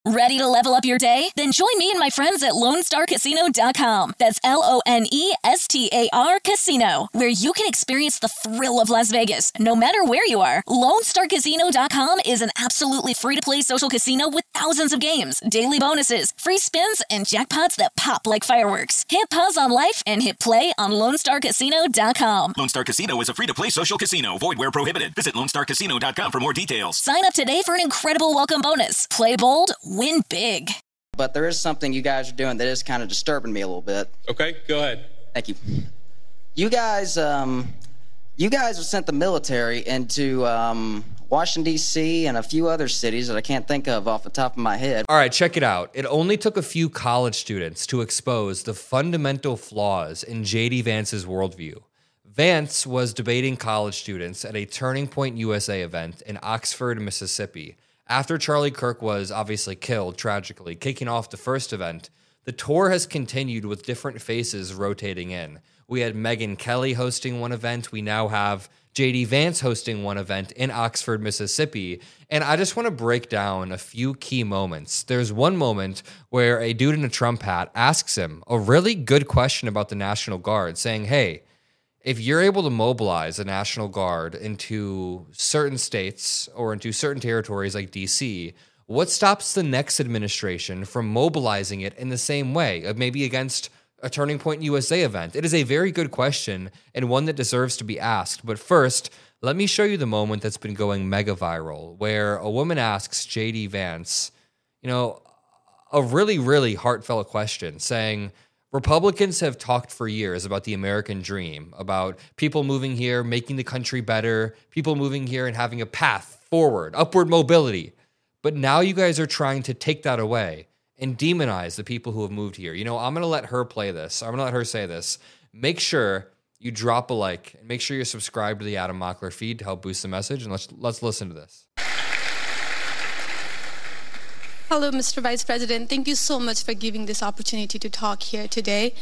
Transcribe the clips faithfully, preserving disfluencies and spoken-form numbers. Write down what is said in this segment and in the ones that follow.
Ready to level up your day? Then join me and my friends at Lone Star Casino dot com. That's L O N E S T A R Casino, where you can experience the thrill of Las Vegas, no matter where you are. Lone Star Casino dot com is an absolutely free-to-play social casino with thousands of games, daily bonuses, free spins, and jackpots that pop like fireworks. Hit pause on life and hit play on Lone Star Casino dot com. Lone Star Casino is a free-to-play social casino. Void where prohibited. Visit Lone Star Casino dot com for more details. Sign up today for an incredible welcome bonus. Play bold, win big. But there is something you guys are doing that is kind of disturbing me a little bit. Okay, go ahead. Thank you. You guys, um, you guys have sent the military into um, Washington, D C and a few other cities that I can't think of off the top of my head. All right, check it out. It only took a few college students to expose the fundamental flaws in J D Vance's worldview. Vance was debating college students at a Turning Point U S A event in Oxford, Mississippi. After Charlie Kirk was obviously killed tragically, kicking off the first event, the tour has continued with different faces rotating in. We had Megyn Kelly hosting one event. We now have J D Vance hosting one event in Oxford, Mississippi. And I just want to break down a few key moments. There's one moment where a dude in a Trump hat asks him a really good question about the National Guard, saying, hey, if you're able to mobilize a National Guard into certain states or into certain territories like D C, what stops the next administration from mobilizing it in the same way, maybe against a Turning Point U S A event? It is a very good question and one that deserves to be asked. But first, let me show you the moment that's been going mega viral, where a woman asks J D Vance, you know, a really, really heartfelt question, saying, Republicans have talked for years about the American dream, about people moving here, making the country better, people moving here and having a path forward, upward mobility. But now you guys are trying to take that away and demonize the people who have moved here. You know, I'm going to let her play this. I'm going to let her say this. Make sure you drop a like and make sure you're subscribed to the Adam Mockler feed to help boost the message. And let's let's listen to this. Hello, Mister Vice President. Thank you so much for giving this opportunity to talk here today.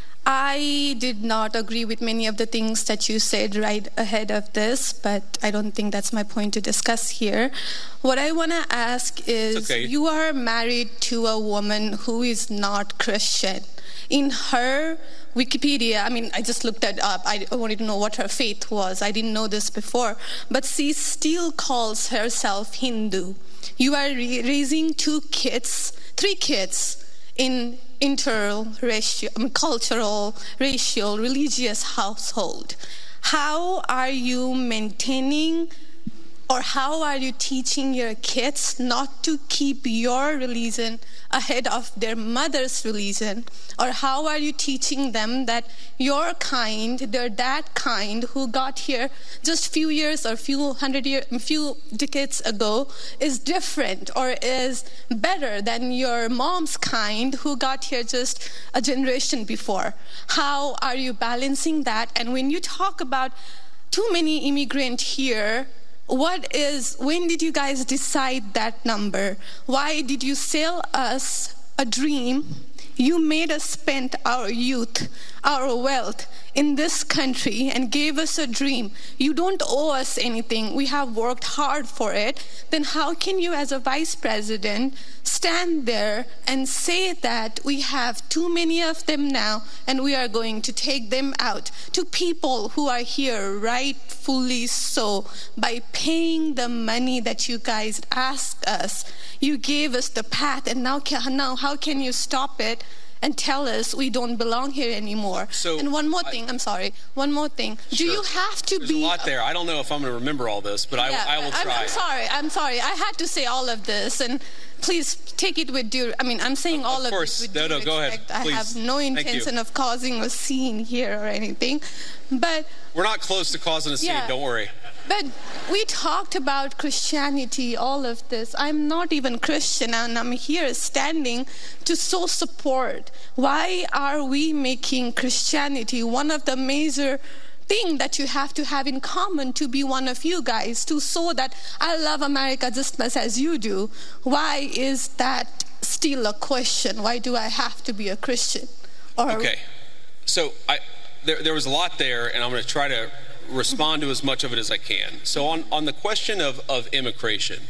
I did not agree with many of the things that you said right ahead of this, but I don't think that's my point to discuss here. What I want to ask is, okay. You are married to a woman who is not Christian. In her Wikipedia, I mean, I just looked it up. I wanted to know what her faith was. I didn't know this before. But she still calls herself Hindu. You are re- raising two kids, three kids in interracial, I mean, cultural, racial, religious household. How are you maintaining or how are you teaching your kids not to keep your religion ahead of their mother's religion? Or how are you teaching them that your kind, they're that kind who got here just few years or few hundred years, few decades ago is different or is better than your mom's kind who got here just a generation before? How are you balancing that? And when you talk about too many immigrants here, What is, when did you guys decide that number? Why did you sell us a dream? You made us spend our youth, our wealth in this country and gave us a dream. You don't owe us anything. We have worked hard for it. Then how can you as a vice president stand there and say that we have too many of them now and we are going to take them out to people who are here rightfully so by paying the money that you guys asked us? You gave us the path and now, now how can you stop it and tell us we don't belong here anymore? So, and one more thing, I, I'm sorry, one more thing. Sure. Do you have to There's be... There's a lot there. I don't know if I'm going to remember all this, but yeah, I, I will try. I'm, I'm sorry, I'm sorry. I had to say all of this, and please take it with due... I mean, I'm saying of, all of, of course. this with no, due no, go respect. ahead. Please. I have no intention of causing a scene here or anything, but... We're not close to causing a scene, yeah, don't worry. But we talked about Christianity, all of this. I'm not even Christian, and I'm here standing to so support. Why are we making Christianity one of the major thing that you have to have in common to be one of you guys, to show that I love America just as much as you do? Why is that still a question? Why do I have to be a Christian? Or okay, so I, there, there was a lot there, and I'm going to try to respond to as much of it as I can. So on, on the question of, of immigration,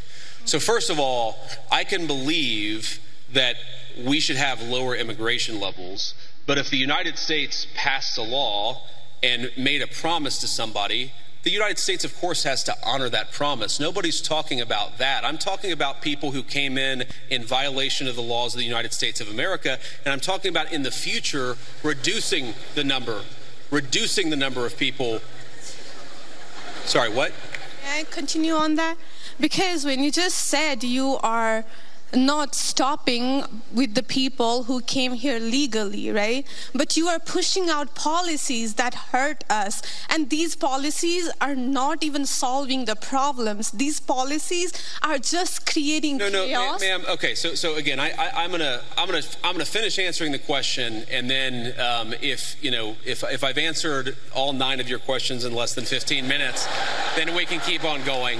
So first of all, I can believe that we should have lower immigration levels, but if the United States passed a law and made a promise to somebody, the United States, of course, has to honor that promise. Nobody's talking about that. I'm talking about people who came in in violation of the laws of the United States of America, and I'm talking about in the future reducing the number, reducing the number of people. Sorry, what? May I continue on that? Because when you just said you are not stopping with the people who came here legally, right? But you are pushing out policies that hurt us. And these policies are not even solving the problems. These policies are just creating no, no, chaos. No, ma'am. Okay, so so again, I, I, I'm gonna I'm gonna I'm gonna finish answering the question, and then um, if you know if if I've answered all nine of your questions in less than fifteen minutes, then we can keep on going.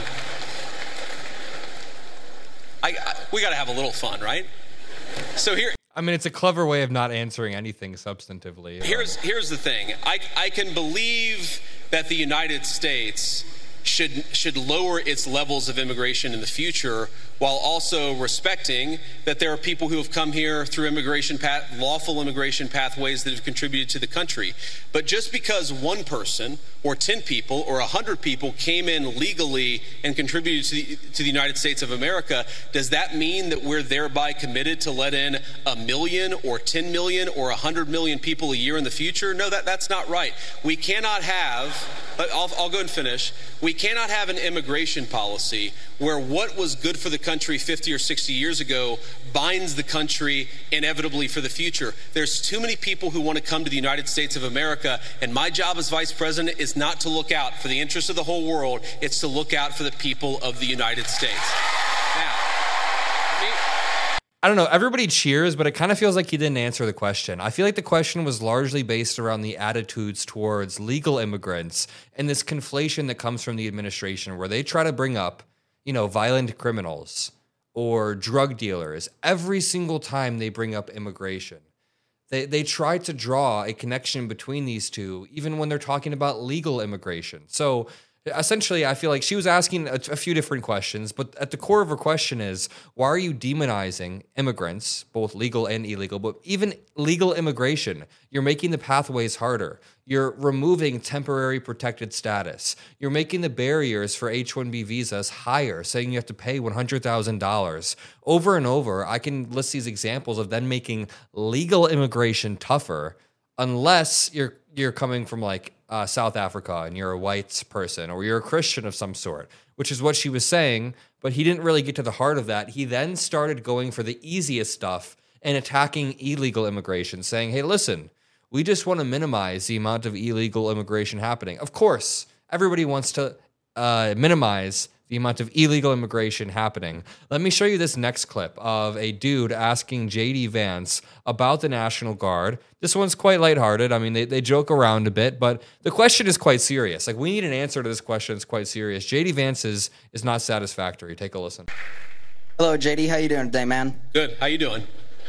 I, I, we got to have a little fun, right? So here, I mean, it's a clever way of not answering anything substantively. Here's here's the thing. I I can believe that the United States should should lower its levels of immigration in the future, while also respecting that there are people who have come here through immigration path, lawful immigration pathways that have contributed to the country. But just because one person or ten people or one hundred people came in legally and contributed to the, to the United States of America, does that mean that we're thereby committed to let in a million or ten million or one hundred million people a year in the future? No, that, that's not right. We cannot have, I'll, I'll go and finish, we cannot have an immigration policy where what was good for the country fifty or sixty years ago binds the country inevitably for the future. There's too many people who want to come to the United States of America, and my job as vice president is not to look out for the interests of the whole world, it's to look out for the people of the United States. Now, me- I don't know, everybody cheers, but it kind of feels like he didn't answer the question. I feel like the question was largely based around the attitudes towards legal immigrants and this conflation that comes from the administration where they try to bring up, you know, violent criminals or drug dealers every single time they bring up immigration. They they try to draw a connection between these two, even when they're talking about legal immigration. So essentially, I feel like she was asking a, a few different questions, but at the core of her question is, why are you demonizing immigrants, both legal and illegal, but even legal immigration? You're making the pathways harder. You're removing temporary protected status. You're making the barriers for H one B visas higher, saying you have to pay one hundred thousand dollars. Over and over, I can list these examples of them making legal immigration tougher, unless you're you're coming from like uh, South Africa and you're a white person or you're a Christian of some sort, which is what she was saying, but he didn't really get to the heart of that. He then started going for the easiest stuff and attacking illegal immigration, saying, hey, listen, we just want to minimize the amount of illegal immigration happening. Of course, everybody wants to uh, minimize the amount of illegal immigration happening. Let me show you this next clip of a dude asking J D Vance about the National Guard. This one's quite lighthearted. I mean, they, they joke around a bit, but the question is quite serious. Like, we need an answer to this question. It's quite serious. J D Vance is, is not satisfactory. Take a listen. Hello, J D. How you doing today, man? Good. How you doing?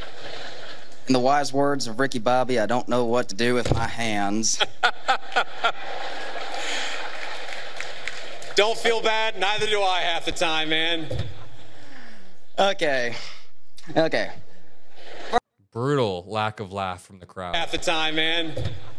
In the wise words of Ricky Bobby, I don't know what to do with my hands. Don't feel bad. Neither do I half the time, man. Okay. Okay. Brutal lack of laugh from the crowd. Half the time, man.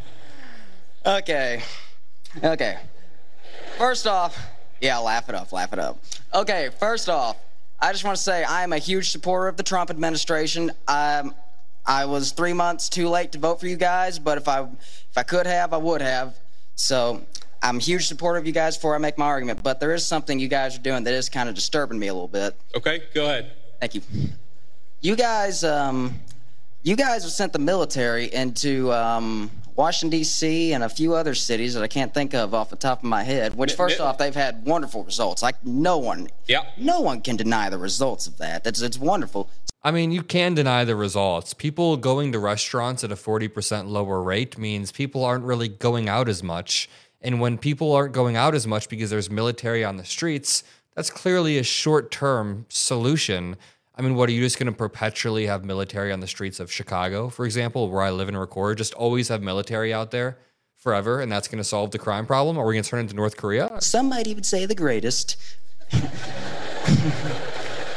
Okay. Okay. First off, yeah, laugh it up, laugh it up. Okay, first off, I just want to say I am a huge supporter of the Trump administration. Um, I was three months too late to vote for you guys, but if I if I could have, I would have. So I'm a huge supporter of you guys before I make my argument, but there is something you guys are doing that is kind of disturbing me a little bit. Okay, go ahead. Thank you. You guys, um, you guys have sent the military into um, Washington, D C and a few other cities that I can't think of off the top of my head, which first off, they've had wonderful results. Like no one, yeah. no one can deny the results of that. That's, it's wonderful. I mean, you can deny the results. People going to restaurants at a forty percent lower rate means people aren't really going out as much. And when people aren't going out as much because there's military on the streets, that's clearly a short-term solution. I mean, what, are you just going to perpetually have military on the streets of Chicago, for example, where I live and record, just always have military out there forever, and that's going to solve the crime problem? Are we going to turn into North Korea? Some might even say the greatest.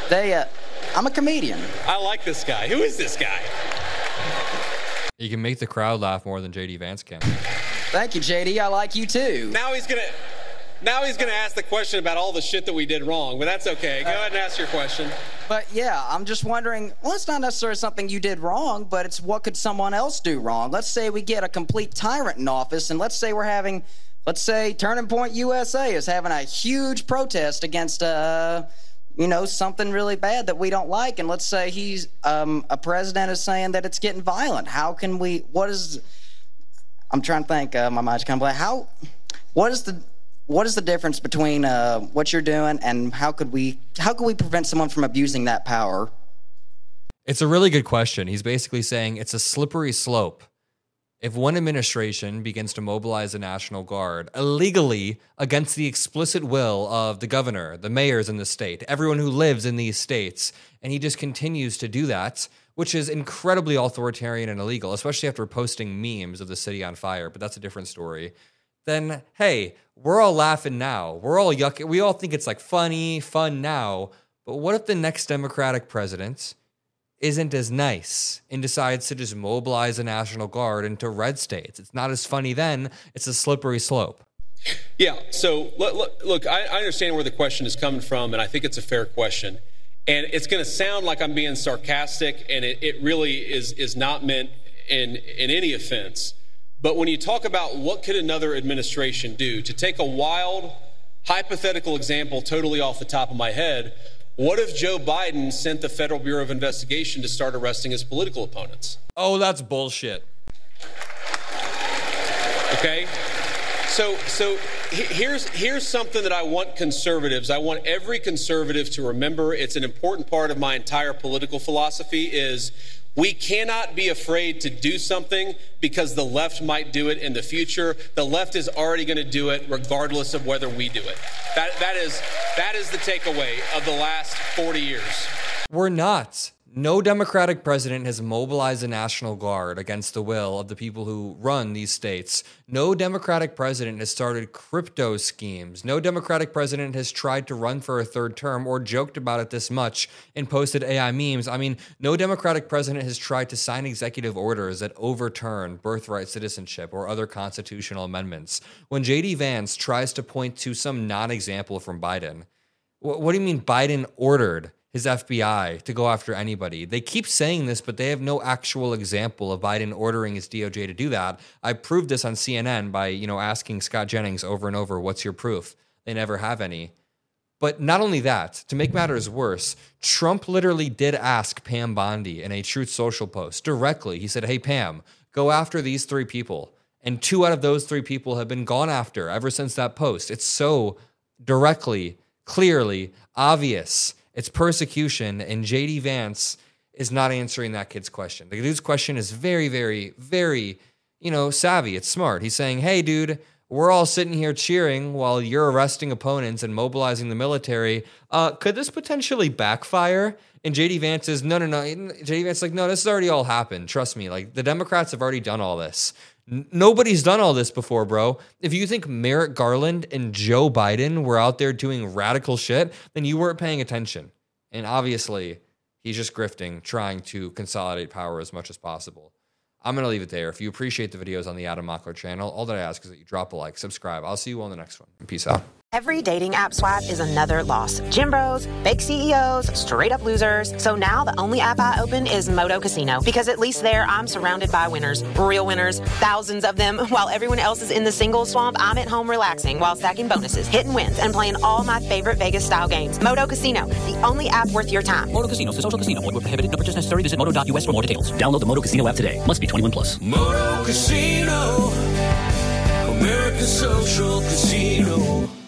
They, uh, I'm a comedian. I like this guy. Who is this guy? You can make the crowd laugh more than J D Vance can. Thank you, J D. I like you too. Now he's gonna, now he's gonna ask the question about all the shit that we did wrong, but that's okay. Go uh, ahead and ask your question. But yeah, I'm just wondering, well, it's not necessarily something you did wrong, but it's what could someone else do wrong? Let's say we get a complete tyrant in office, and let's say we're having, let's say Turning Point U S A is having a huge protest against, uh, you know, something really bad that we don't like, and let's say he's, um, a president is saying that it's getting violent. How can we, what is, I'm trying to think, uh, my mind's kind of blank. How, what is the, what is the difference between uh, what you're doing and how could we, how could we prevent someone from abusing that power? It's a really good question. He's basically saying it's a slippery slope. If one administration begins to mobilize the National Guard illegally against the explicit will of the governor, the mayors in the state, everyone who lives in these states, and he just continues to do that, which is incredibly authoritarian and illegal, especially after posting memes of the city on fire, but that's a different story, then, hey, we're all laughing now. We're all yucking. We all think it's like funny, fun now, but what if the next Democratic president isn't as nice and decides to just mobilize the National Guard into red states? It's not as funny then. It's a slippery slope. Yeah, so look, look I, I understand where the question is coming from, and I think it's a fair question. And it's going to sound like I'm being sarcastic, and it, it really is, is not meant in, in any offense. But when you talk about what could another administration do, to take a wild, hypothetical example totally off the top of my head, what if Joe Biden sent the Federal Bureau of Investigation to start arresting his political opponents? Oh, that's bullshit. Okay? So so here's here's something that I want conservatives, I want every conservative to remember. It's an important part of my entire political philosophy is we cannot be afraid to do something because the left might do it in the future. The left is already going to do it regardless of whether we do it. That that is that is the takeaway of the last forty years. We're not. No Democratic president has mobilized the National Guard against the will of the people who run these states. No Democratic president has started crypto schemes. No Democratic president has tried to run for a third term or joked about it this much and posted A I memes. I mean, no Democratic president has tried to sign executive orders that overturn birthright citizenship or other constitutional amendments. When J D Vance tries to point to some non-example from Biden, what do you mean Biden ordered his F B I to go after anybody? They keep saying this, but they have no actual example of Biden ordering his D O J to do that. I proved this on C N N by, you know, asking Scott Jennings over and over, what's your proof? They never have any. But not only that, to make matters worse, Trump literally did ask Pam Bondi in a Truth Social post directly. He said, hey, Pam, go after these three people. And two out of those three people have been gone after ever since that post. It's so directly, clearly obvious. It's persecution, and J D Vance is not answering that kid's question. The dude's question is very, very, very, you know, savvy. It's smart. He's saying, hey, dude, we're all sitting here cheering while you're arresting opponents and mobilizing the military. Uh, could this potentially backfire? And J D Vance is, no, no, no. J D Vance is like, no, this has already all happened. Trust me. Like, the Democrats have already done all this. Nobody's done all this before, bro. If you think Merrick Garland and Joe Biden were out there doing radical shit, then you weren't paying attention. And obviously, he's just grifting, trying to consolidate power as much as possible. I'm going to leave it there. If you appreciate the videos on the Adam Mockler channel, all that I ask is that you drop a like, subscribe. I'll see you on the next one. Peace out. Every dating app swipe is another loss. Gym bros, fake C E Os, straight up losers. So now the only app I open is Moto Casino, because at least there I'm surrounded by winners, real winners, thousands of them. While everyone else is in the single swamp, I'm at home relaxing while stacking bonuses, hitting wins, and playing all my favorite Vegas style games. Moto Casino, the only app worth your time. Moto Casino, social casino. Void where prohibited. No purchase necessary. Visit moto dot U S for more details. Download the Moto Casino app today. Must be twenty-one plus. Moto Casino, American Social Casino.